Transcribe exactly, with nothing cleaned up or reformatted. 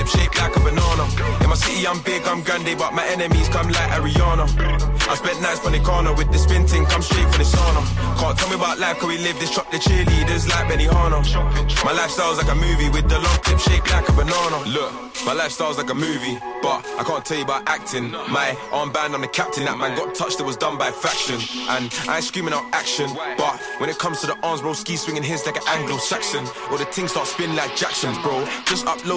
clip shaped like a banana. In my city I'm big, I'm grande, but my enemies come like Ariana. I spent nights on the corner with the spin thing, come straight from the sauna. Can't tell me about life, cause we live this, truck the cheerleaders like Benihana. My lifestyle's like a movie with the long clip shaped like a banana. Look, my lifestyle's like a movie, but I can't tell you about acting. My armband, I'm the captain, that man got touched, it was done by faction. And I ain't screaming out action, but when it comes to the arms, bro, ski swinging his like an Anglo-Saxon. Or the thing start spinning like Jackson's, bro. Just upload